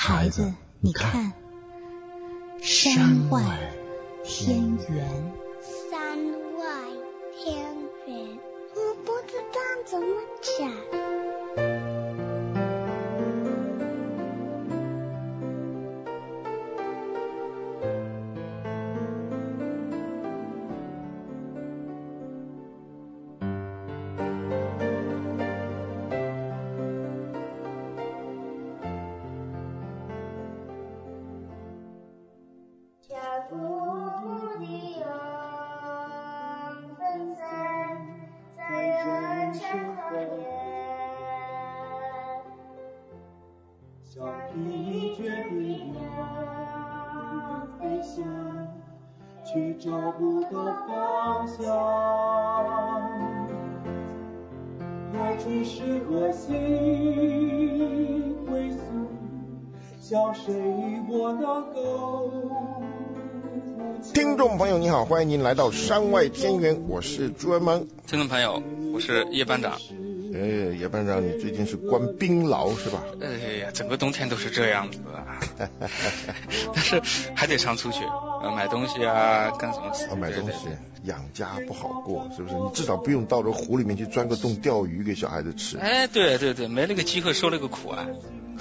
孩子，你看，山外天圆。 山外天圆，我不知道怎么讲。 去找不到方向，来去是何心归宿，向谁我能够。 听众朋友你好，欢迎您来到山外天圆，我是朱文萌。 听众朋友，我是叶班长。 叶班长，你最近是关冰牢是吧？ 哎呀，整个冬天都是这样子啊。但是还得常出去买东西啊，干什么事？ 买东西，养家不好过，是不是？你至少不用到这湖里面去钻个洞钓鱼给小孩子吃。 哎，对对对，没那个机会受那个苦啊。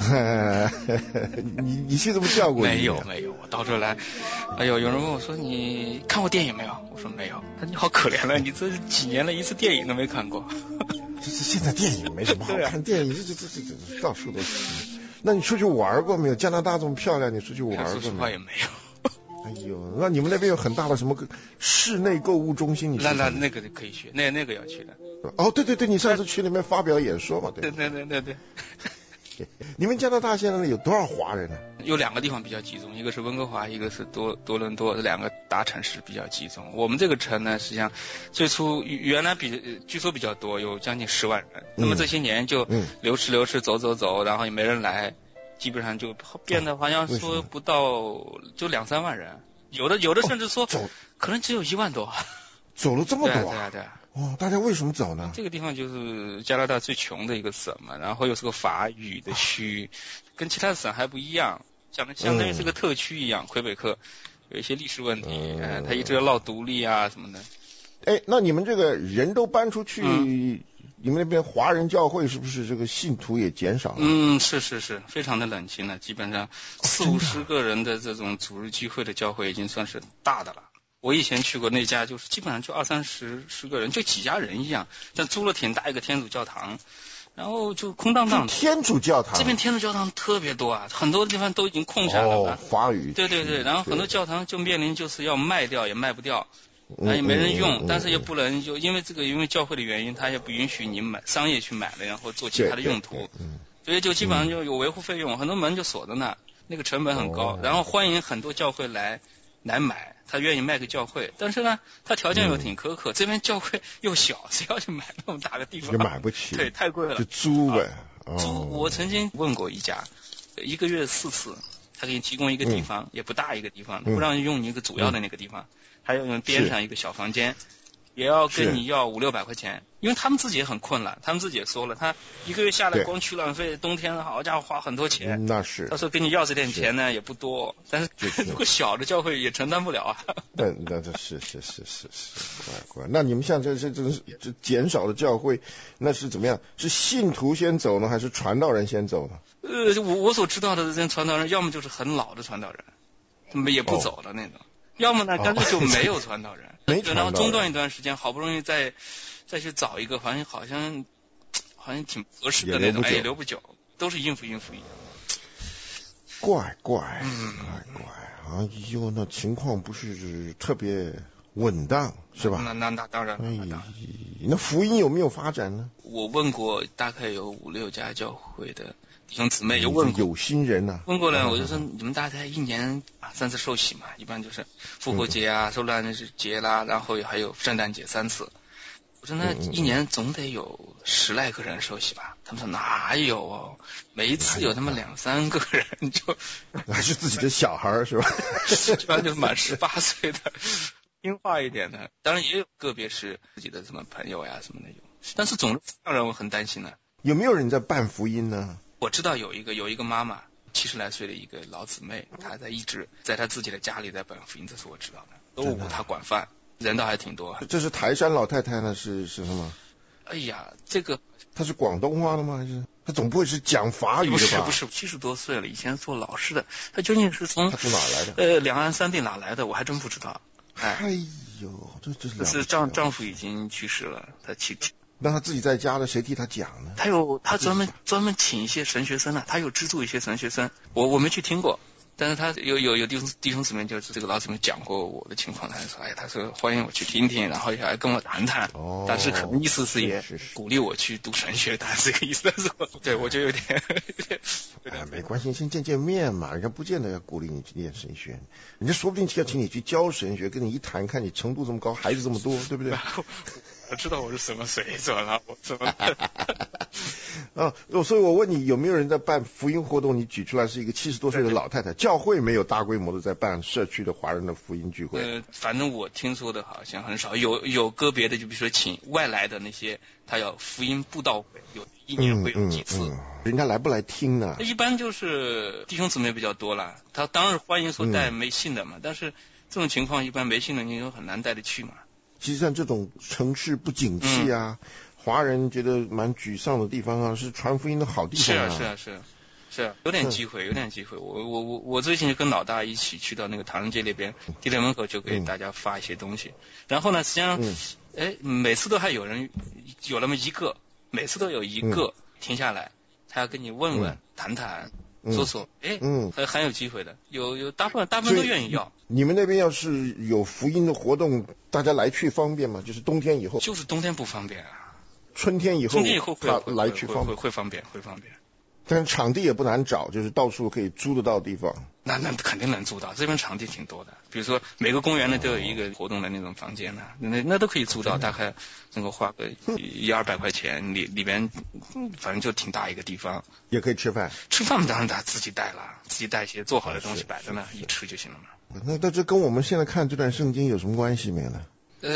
你去这么钓过？ 没有，我到这来，哎呦，有人问我说你看过电影没有？我说没有。他说你好可怜了，你这几年了一次电影都没看过。 这现在电影没什么好看，电影这到处都是。那你出去玩过没有？加拿大这么漂亮，你出去玩过没有？ 说实话也没有。 哎呦，那你们那边有很大的什么室内购物中心？ 那个可以去，那个要去的。 哦，对，你上次去那边发表演说嘛，对。你们加拿大现在有多少华人呢？ 有两个地方比较集中，一个是温哥华，一个是多伦多，这两个大城市比较集中。我们这个城呢，实际上最初原来据说比较多，有将近10万人。那么这些年就流失走，然后也没人来，基本上就变得好像说不到就2-3万人，有的甚至说可能只有1万多。 走了这么多啊？对。 哦，大家为什么走呢？ 这个地方就是加拿大最穷的一个省嘛，然后又是个法语的区，跟其他省还不一样，相当于是个特区一样。魁北克有一些历史问题，他一直要闹独立啊什么的。 哎，那你们这个人都搬出去，你们那边华人教会是不是这个信徒也减少了？ 是，非常的冷清了，基本上40-50个人的这种主日聚会的教会已经算是大的了。我以前去过那家，就是基本上就20-30个人，就几家人一样，但租了挺大一个天主教堂，然后就空荡荡的。 天主教堂？ 这边天主教堂特别多啊，很多地方都已经空下来了。 法语。 对，然后很多教堂就面临就是要卖掉也卖不掉，也没人用，但是也不能就因为教会的原因，他也不允许你商业去买了，然后做其他的用途，所以就基本上就有维护费用，很多门就锁在那，那个成本很高，然后欢迎很多教会来买。他愿意卖给教会，但是呢，他条件又挺苛刻。这边教会又小，谁要去买那么大个地方？ 也买不起。 对，太贵了。 就租呗。 租，我曾经问过一家，1个月4次，他给你提供一个地方，也不大一个地方，不让用你一个主要的那个地方，还要用边上一个小房间，也要跟你要500-600块钱，因为他们自己也很困了，他们自己也说了，他1个月下来光取暖费，冬天好家伙花很多钱。 那是。 他说跟你要这点钱呢也不多，但是如果小的教会也承担不了啊。 那是，乖。那你们像这减少的教会，那是怎么样？是信徒先走呢，还是传道人先走呢？ 我所知道的这些传道人，要么就是很老的传道人，也不走的那种。要么呢，干脆就没有传道人，然后中断一段时间，好不容易再去找一个，好像挺合适的那种，也留不久，都是应付一样。 怪，哎呦，那情况不是特别稳当，是吧？ 那当然。 那福音有没有发展呢？ 我问过，大概有5-6家教会的弟兄姊妹，有问过有心人呐。 问过了，我就说你们大概1年3次受洗嘛，一般就是复活节啊、受难日节啦，然后还有圣诞节3次。我说那1年总得有10来个人受洗吧？他们说哪有每一次有那么2-3个人就还是自己的小孩是吧？ 一般就满18岁的听话一点的，当然也有个别是自己的什么朋友呀什么的有，但是总的让人我很担心呢。 有没有人在办福音呢？ 我知道有一个妈妈， 70来岁的一个老姊妹，她一直在她自己的家里在办福音，这是我知道的。周五她管饭，人倒还挺多。 这是台山老太太呢？是什么？ 哎呀，这个她是广东话的吗？还是她总不会是讲法语的吧？ 不是，70多岁了，以前做老师的。她究竟是从她从哪来的？ 两岸三地哪来的？我还真不知道。 哎呦，这是丈夫已经去世了，她那她自己在家的，谁替她讲呢？ 她专门请一些神学生呢，她有资助一些神学生，我没去听过。但是他有弟兄姊妹，就是这个老姊妹讲过我的情况，他说，他说欢迎我去听听，然后也来跟我谈谈。但是可能意思是也鼓励我去读神学，但是这个意思。但是对我就有点没关系，先见面嘛，人家不见得要鼓励你去念神学，人家说不定要请你去教神学，跟你一谈，看你程度这么高，孩子这么多，对不对？ 我知道我是什么水准了，我怎么所以我问你，有没有人在办福音活动？你举出来是一个70多岁的老太太，教会没有大规模的在办社区的华人的福音聚会。 反正我听说的好像很少，有个别的，就比如说请外来的那些，他要福音布道会，有一年会有几次。 人家来不来听呢？ 一般就是弟兄姊妹比较多了，他当然欢迎所带没信的嘛，但是这种情况一般没信的你就很难带得去嘛。 其实像这种城市不景气啊，华人觉得蛮沮丧的地方啊，是传福音的好地方啊。 是啊，有点机会。我最近就跟老大一起去到那个唐人街那边，地铁门口就给大家发一些东西。然后呢，实际上，每次都还有人有那么一个，每次都有一个停下来，他要跟你问问、谈谈。说，很有机会的，有大部分都愿意要。 你们那边要是有福音的活动，大家来去方便吗？就是冬天以后。 就是冬天不方便啊。 春天以后来去方便， 会方便。 但是场地也不难找，就是到处可以租得到地方。 那肯定能租到，这边场地挺多的。比如说每个公园呢都有一个活动的那种房间呢，那都可以租到，大概能够花个100-200块钱，里边反正就挺大一个地方。 也可以吃饭。 吃饭当然他自己带了，自己带一些做好的东西摆着呢，一吃就行了嘛。 那这跟我们现在看这段圣经有什么关系没有呢？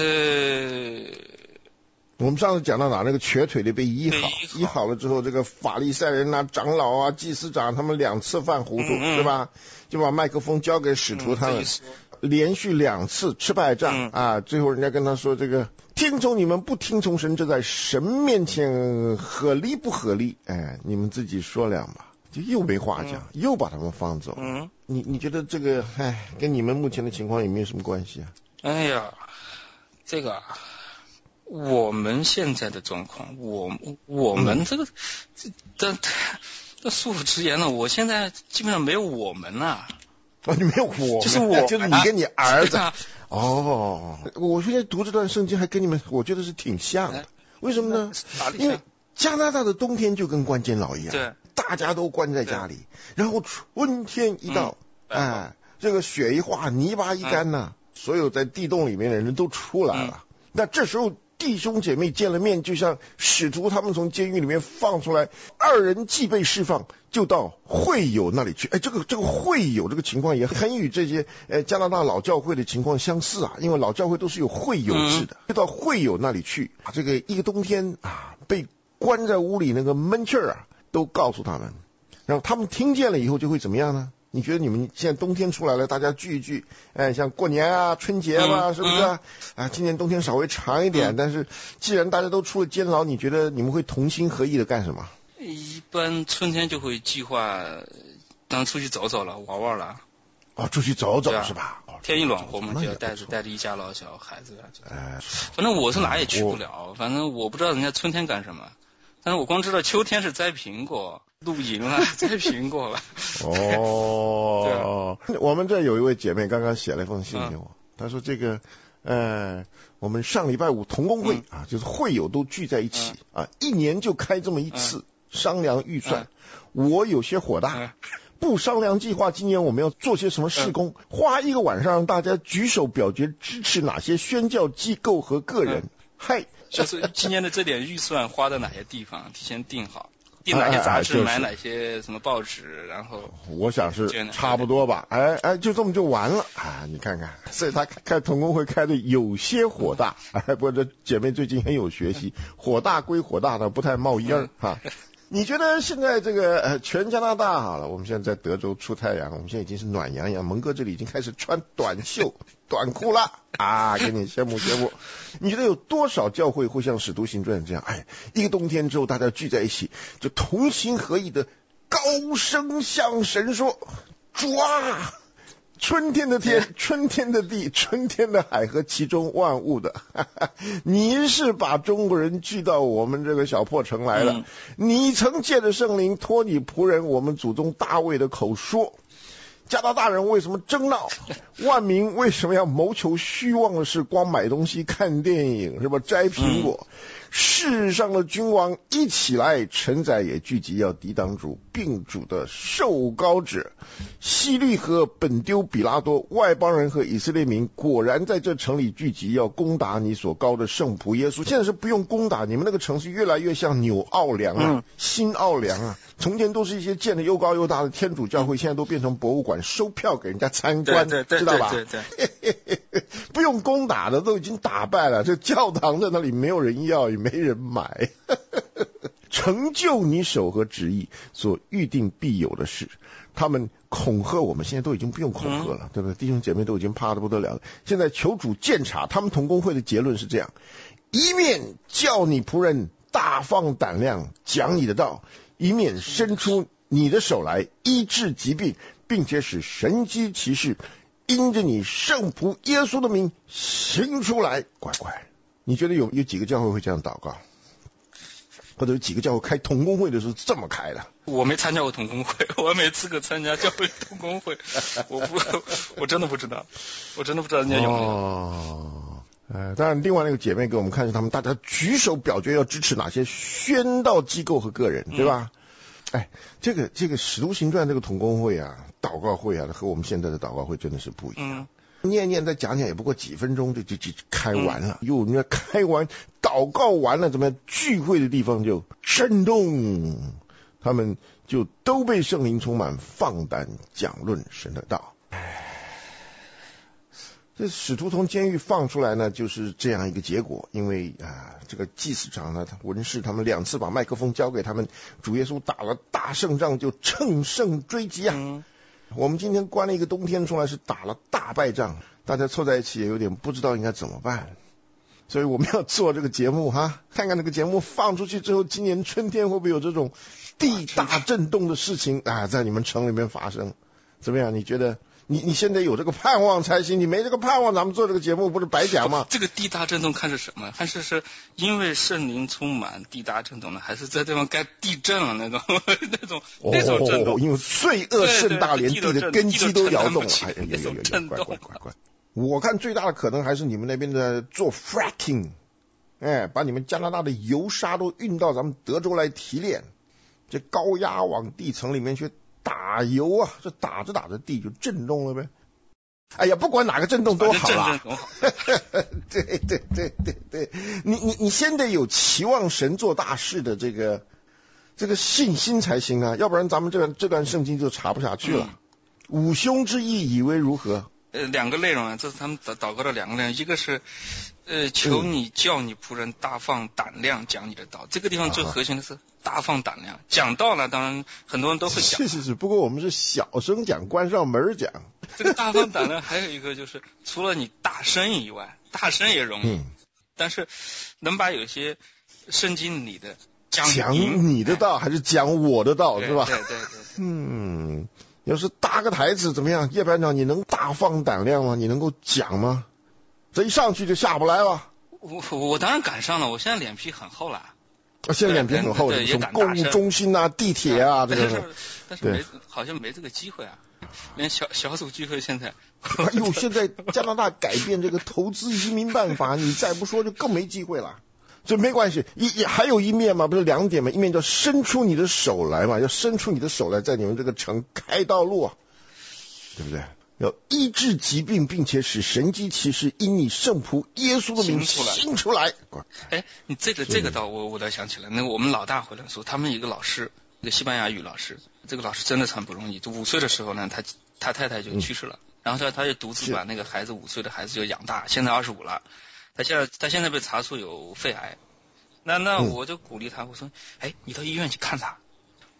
我们上次讲到哪，那个瘸腿的被医好了之后，这个法利赛人啊、长老啊、祭司长他们2次犯糊涂，对吧？就把麦克风交给使徒他们，连续2次吃败仗啊。最后人家跟他说，这个听从你们不听从神，这在神面前合理不合理？你们自己说两吧。就又没话讲，又把他们放走。你觉得这个跟你们目前的情况有没有什么关系啊？ 哎呀，这个我们现在的状况，我们这个这恕我直言了，我现在基本上没有我们了。 你没有我， 就是我， 就是你跟你儿子。我现在读这段圣经还跟你们，我觉得是挺像的。为什么呢？因为加拿大的冬天就跟关监牢一样，对，大家都关在家里，然后春天一到，这个雪一化，泥巴一干呢，所有在地洞里面的人都出来了。那这时候弟兄姐妹见了面，就像使徒他们从监狱里面放出来，2人既被释放，就到会友那里去。这个会友这个情况也很与这些加拿大老教会的情况相似啊，因为老教会都是有会友制的，就到会友那里去，把这个一个冬天被关在屋里那个闷气儿都告诉他们，然后他们听见了以后就会怎么样呢？你觉得你们现在冬天出来了，大家聚一聚，像过年啊、春节啊，是不是今年冬天稍微长一点，但是既然大家都出了监牢，你觉得你们会同心合意的干什么？ 一般春天就会计划当出去走走了，玩玩了。 出去走走是吧？ 天一暖和嘛，就要带着一家老小孩子反正我是哪也去不了，反正我不知道人家春天干什么，但是我光知道秋天是摘苹果、露营了、摘苹果了。 我们这有一位姐妹刚刚写了一封信给我，她说这个我们上礼拜5同工会就是会友都聚在一起1年就开这么一次，商量预算。我有些火大，不商量计划今年我们要做些什么事工，花1个晚上让大家举手表决支持哪些宣教机构和个人。 就是今年的这点预算花在哪些地方提前定好，订哪些杂志，买哪些什么报纸，然后我想是差不多吧。就这么就完了你看看，所以他开同工会开的有些火大。不过这姐妹最近很有学习，火大归火大的，不太冒烟你觉得现在这个全加拿大好了，我们现在在德州出太阳，我们现在已经是暖洋洋，蒙哥这里已经开始穿短袖短裤了啊，给你羡慕羡慕。你觉得有多少教会会像使徒行传这样，一个冬天之后大家聚在一起，就同心合意的高声向神说，主啊，春天的天，春天的地，春天的海和其中万物的，你是把中国人聚到我们这个小破城来了。你曾借着圣灵托你仆人我们祖宗大卫的口说，加拿大人为什么争闹？万民为什么要谋求虚妄的事？光买东西、看电影，是吧？摘苹果。世上的君王一起来，臣宰也聚集，要抵挡主，并主的受膏者。希律和本丢比拉多，外邦人和以色列民果然在这城里聚集，要攻打你所膏的圣仆耶稣。现在是不用攻打，你们那个城市越来越像纽奥良啊，新奥良啊。从前都是一些建得又高又大的天主教会，现在都变成博物馆，收票给人家参观， 对知道吧？ 对不用攻打的都已经打败了，这教堂在那里没有人要，也没人买。成就你手和旨意所预定必有的事，他们恐吓我们，现在都已经不用恐吓了，对不对？弟兄姐妹都已经怕得不得了了。现在求主鉴察，他们同工会的结论是这样：一面叫你仆人大放胆量讲你的道，一面伸出你的手来医治疾病，并且使神迹奇事因着你圣仆耶稣的名行出来。乖乖，你觉得有几个教会会这样祷告？或者有几个教会开同工会的时候这么开的？ 我没参加过同工会，我没资格参加教会同工会，我真的不知道，人家有没有。 当然，另外那个姐妹给我们看是他们大家举手表决要支持哪些宣道机构和个人，对吧？这个使徒行传这个同工会啊，祷告会啊，和我们现在的祷告会真的是不一样。念再讲也不过几分钟就开完了。你要开完祷告完了，怎么样？聚会的地方就震动，他们就都被圣灵充满，放胆讲论神的道。这使徒从监狱放出来呢，就是这样一个结果。因为这个祭司长呢，文士他们2次把麦克风交给他们，主耶稣打了大胜仗，就乘胜追击啊。我们今天关了一个冬天出来，是打了大败仗，大家凑在一起也有点不知道应该怎么办。所以我们要做这个节目看看这个节目放出去之后，今年春天会不会有这种地大震动的事情在你们城里面发生？怎么样？你觉得你现在有这个盼望才行，你没这个盼望，咱们做这个节目不是白讲吗？ 这个地大震动看是什么？看是因为圣灵充满地大震动呢，还是在这方该地震了那种震动？ 因为罪恶甚大，连地的根基都摇动了。乖。我看最大的可能还是你们那边的做 fracking， 把你们加拿大的油砂都运到咱们德州来提炼，这高压往地层里面去打油啊，这打着地就震动了呗。不管哪个震动都好啦。对，你先得有期望神做大事的这个信心才行啊，要不然咱们这段圣经就查不下去了。五凶之意以为如何 ？2个内容啊，这是他们祷告的2个内容，一个是求你叫你仆人大放胆量讲你的道，这个地方最核心的是大放胆量讲道呢，当然很多人都会讲， 是，不过我们是小声讲，关上门讲。 这个大放胆量还有一个就是除了你大声以外，大声也容易，但是能把有些圣经里的讲你的道还是讲我的道，是吧？ 对。 要是搭个台词怎么样？叶班长，你能大放胆量吗？你能够讲吗？这一上去就下不来了。 我当然赶上了，我现在脸皮很厚了。 现在脸皮很厚了，从购物中心地铁这个。 但是好像没这个机会啊，连小组聚会现在。 现在加拿大改变这个投资移民办法，你再不说就更没机会了。所以没关系，还有一面嘛，不是2点嘛？一面叫伸出你的手来嘛，要伸出你的手来，在你们这个城开道路啊，对不对？要医治疾病，并且使神迹奇事因你圣仆耶稣的名行出来。 你这个倒我倒想起来，那个我们老大回来说，他们一个老师，一个西班牙语老师，这个老师真的很不容易。就5岁的时候呢，他太太就去世了，然后他就独自把那个孩子5岁的孩子就养大，现在25了。他现在被查出有肺癌，那我就鼓励他，我说，你到医院去看他，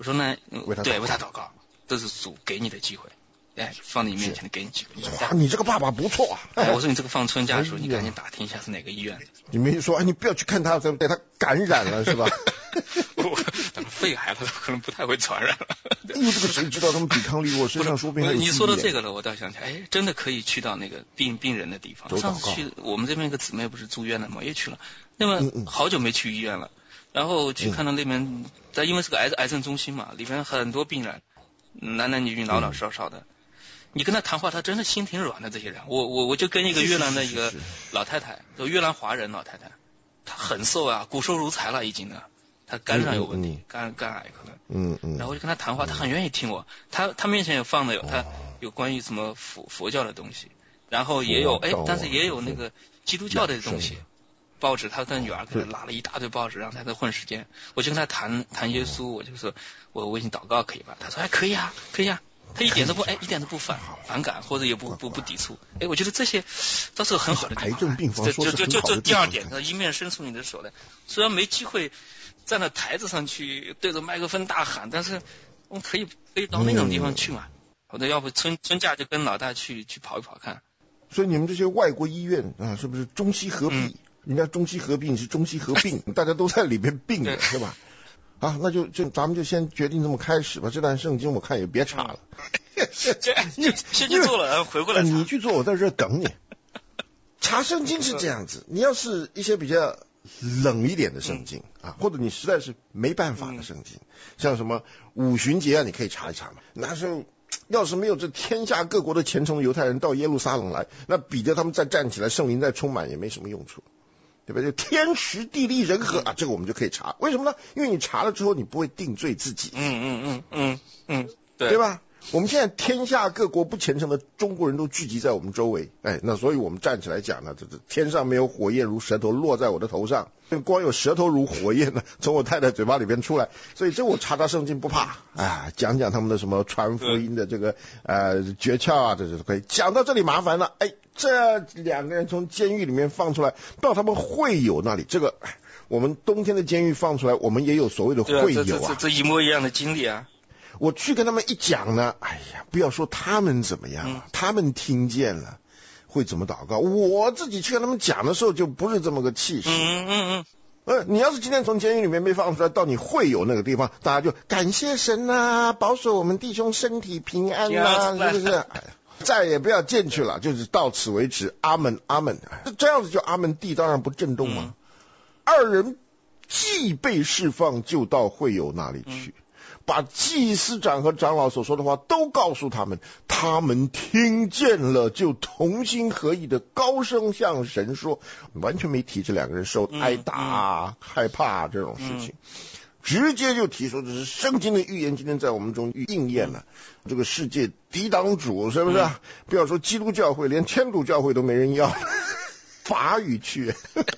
我说呢，对，为他祷告，这是主给你的机会，哎，放在你面前的给你机会。 哇，你这个爸爸不错啊！ 我说你这个放春假的时候，你赶紧打听一下是哪个医院的。 你没说，你不要去看他，被他感染了是吧？ 肺癌了，可能不太会传染了。 这个谁知道他们抵抗力弱，身上说不定还有。 你说到这个了，我倒想起来，哎，真的可以去到那个病人的地方。上次去我们这边一个姊妹不是住院了吗？也去了，那么好久没去医院了，然后去看到那边，因为是个癌症中心嘛，里边很多病人，男男女女老老少少的。你跟他谈话，他真的心挺软的。这些人，我就跟一个越南的一个老太太，越南华人老太太，她很瘦啊，骨瘦如柴了已经的。他肝上有问题，肝癌可能，然后我就跟他谈话，他很愿意听我，他面前也放的他有关于什么佛教的东西，然后也有但是也有那个基督教的东西，报纸，他跟女儿可能拉了一大堆报纸，让他在混时间，我就跟他谈耶稣，我就说我为你祷告可以吧？他说可以啊，可以啊。他一点都不反感，或者也不抵触。我觉得这些倒是很好的地方。 癌症病房说是很好的地方。 这第二点，一面伸出你的手来，虽然没机会站到台子上去对着麦克风大喊，但是我们可以到那种地方去嘛。或者要不春假就跟老大去跑一跑看。 所以你们这些外国医院啊，是不是中西合璧？人家中西合璧是中西合并，大家都在里面并的是吧？啊，那就咱们就先决定这么开始吧。这段圣经我看也别查了， 先去做了，然后回过来查。 你去做，我在这等你。查圣经是这样子，你要是一些比较冷一点的圣经啊，或者你实在是没办法的圣经，像什么五旬节啊，你可以查一查嘛。那时候要是没有这天下各国的虔诚的犹太人到耶路撒冷来，那彼得他们再站起来，圣灵再充满也没什么用处。对吧？就天时地利人和啊，这个我们就可以查。为什么呢？因为你查了之后，你不会定罪自己。对吧？我们现在天下各国不虔诚的中国人都聚集在我们周围，那所以我们站起来讲呢，这天上没有火焰如舌头落在我的头上，光有舌头如火焰呢，从我太太嘴巴里边出来，所以这我查圣经不怕啊，讲他们的什么传福音的这个诀窍啊，这可以。讲到这里麻烦了，这两个人从监狱里面放出来，到他们会友那里，这个我们冬天的监狱放出来，我们也有所谓的会友啊， 这一模一样的经历啊。 我去跟他们一讲呢，不要说他们怎么样了，他们听见了会怎么祷告，我自己去跟他们讲的时候就不是这么个气势。你要是今天从监狱里面被放出来，到你会有那个地方，大家就感谢神啊，保守我们弟兄身体平安啊，是不是？再也不要进去了，就是到此为止，阿门阿门。这样子就阿门，地当然不震动吗？二人既被释放，就到会友那里去。把祭司长和长老所说的话都告诉他们，他们听见了，就同心合意的高声向神说，完全没提这两个人受挨打害怕这种事情，直接就提出这是圣经的预言，今天在我们中应验了。这个世界抵挡主，是不是？不要说基督教会，连天主教会都没人要，法语去。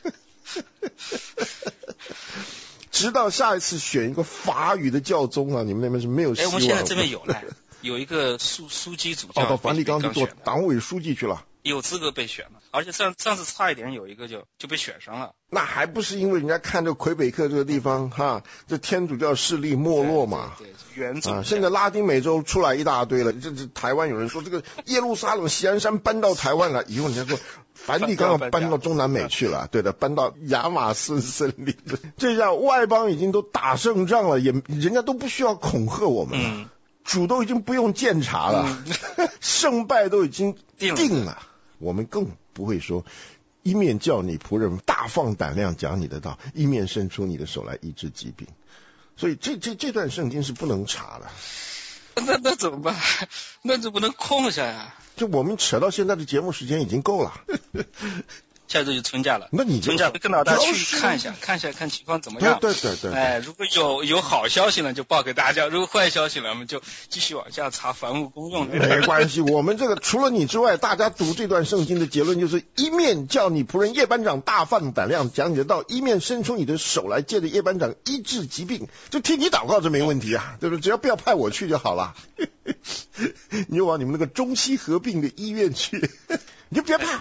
直到下一次选一个法语的教宗啊，你们那边是没有希望。 我们现在这边有一个枢机主教， 到梵蒂冈去做党委书记去了， 有资格被选了，而且上次差一点有一个就被选上了。 那还不是因为人家看这魁北克这个地方这天主教势力没落嘛？ 原主现在拉丁美洲出来一大堆了，这台湾有人说这个耶路撒冷锡安山搬到台湾了，以后人家说梵蒂冈要搬到中南美去了，对的，搬到亚马逊森林。这下外邦已经都打胜仗了，人家都不需要恐吓我们了，主都已经不用鉴察了，胜败都已经定了，我们更不会说一面叫你仆人大放胆量讲你的道，一面伸出你的手来医治疾病。所以这段圣经是不能查的。 那怎么办？那就不能空下呀？ 就我们扯到现在的节目时间已经够了。 下周就春假了， 那你春假跟老大去看一下看情况怎么样。 对。 如果有好消息呢，就报给大家；如果坏消息呢，我们就继续往下查凡物公用。 没关系，我们这个除了你之外，大家读这段圣经的结论就是：一面叫你仆人叶班长大放胆量讲你的道，一面伸出你的手来借着叶班长医治疾病。就替你祷告，这没问题啊，对不对？只要不要派我去就好了。你就往你们那个中西合并的医院去，你就别怕。因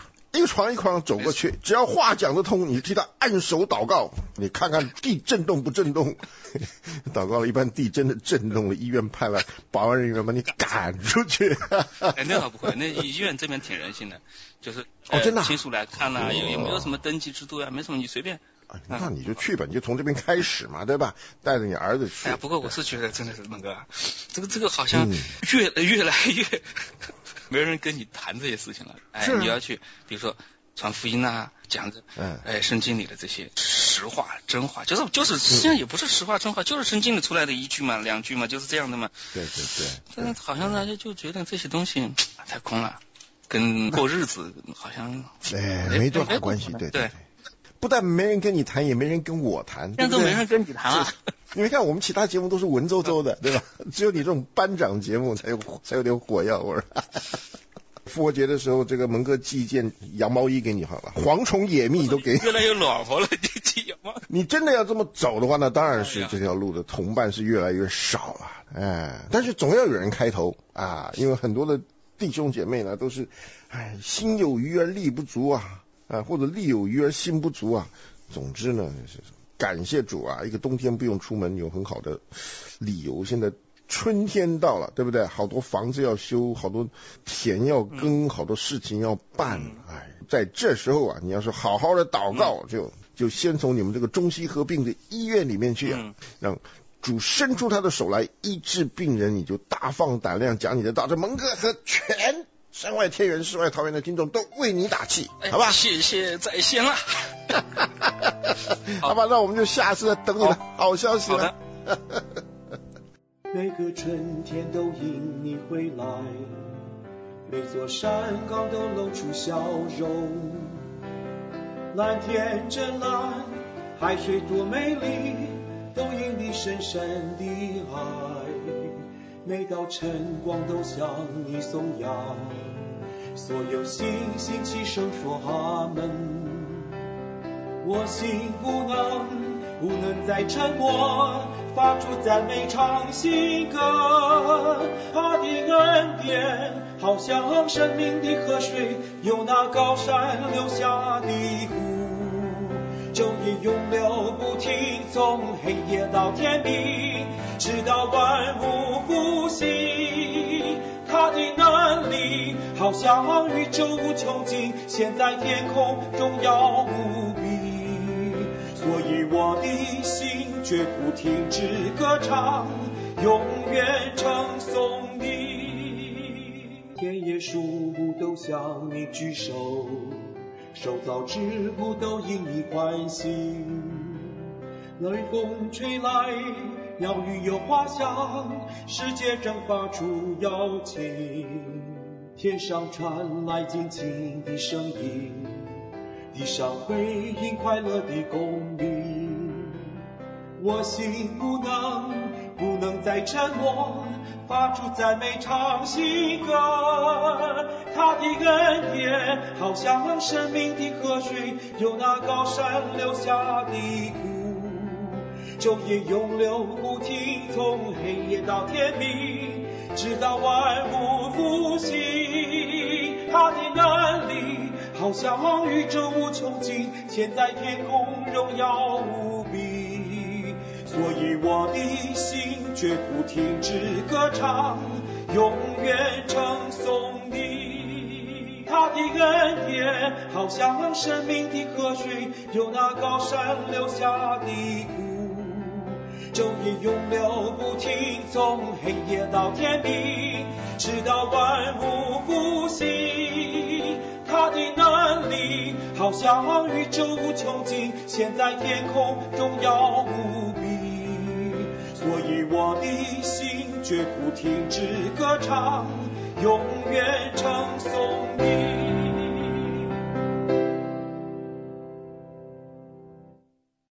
个床一块走过去，只要话讲得通，你替他按手祷告，你看看地震动不震动。祷告了一般地真的震动了，医院派了保安人员把你赶出去。 那倒不会，那医院这边挺人性的，就是真的亲属来看啦，也没有什么登记制度呀，没什么，你随便。 那你就去吧，你就从这边开始嘛，对吧？带着你儿子去。 不过我是觉得真的是那个，这个好像越来越没人跟你谈这些事情了。你要去，比如说传福音啊，讲着，圣经里的这些实话真话，就是实际上也不是实话真话，就是圣经里出来的一句嘛两句嘛，就是这样的嘛。 对。 但是好像大家就觉得这些东西太空了，跟过日子好像没多大关系。对。不但没人跟你谈，也没人跟我谈， 这样都没人跟你谈啊！ 你们看我们其他节目都是文绉绉的，对吧？只有你这种班长节目才有点火药味儿。复活节的时候，这个蒙哥寄一件羊毛衣给你好了，蝗虫野蜜都给你。 越来越暖和了，你寄羊毛。 你真的要这么走的话，那当然是这条路的同伴是越来越少啊。但是总要有人开头啊，因为很多的弟兄姐妹呢都是，心有余而力不足啊。或者力有余而心不足啊。总之呢，感谢主啊，一个冬天不用出门有很好的理由。现在春天到了，对不对？好多房子要修，好多田要耕，好多事情要办。在这时候啊，你要是好好的祷告，就先从你们这个中西合并的医院里面去让主伸出他的手来医治病人，你就大放胆量讲你的道。这蒙哥和全山外天元世外桃源的听众都为你打气，好吧？ 谢谢在先了。 好吧，那我们就下次再等你的好消息了。 每个春天都因你回来，每座山岗都露出笑容。蓝天真蓝，海水多美丽，都因你深深的爱。每道晨光都向你颂扬，所有星星齐声说阿门。我心不能再沉默，发出赞美唱新歌。他的恩典好像生命的河水，由那高山流下的湖，昼夜永流不停，从黑夜到天明，直到万物复兴。他的能力好像宇宙无穷尽，现在天空荣耀无比，所以我的心绝不停止歌唱，永远称颂你。田野树木都向你举手，受造之物都因你欢喜。冷风吹来，鸟语有花香，世界正发出邀请。天上传来尽情的声音，地上回应快乐的公鸣。我心不能再沉默，发出赞美唱新歌。他的恩典好像生命的河水，由那高山流下的湖，昼夜永流不停，从黑夜到天明，直到万物复兴。他的能力好像宇宙无穷尽，现在天空荣耀无比，所以我的心绝不停止歌唱，永远称颂你。他的恩典好像生命的河水，由那高山流下的湖，昼夜永流不停，从黑夜到天明，直到万物复兴。他的能力好像宇宙无穷尽，现在天空荣耀无比，所以我的心绝不停止歌唱，永远称颂你。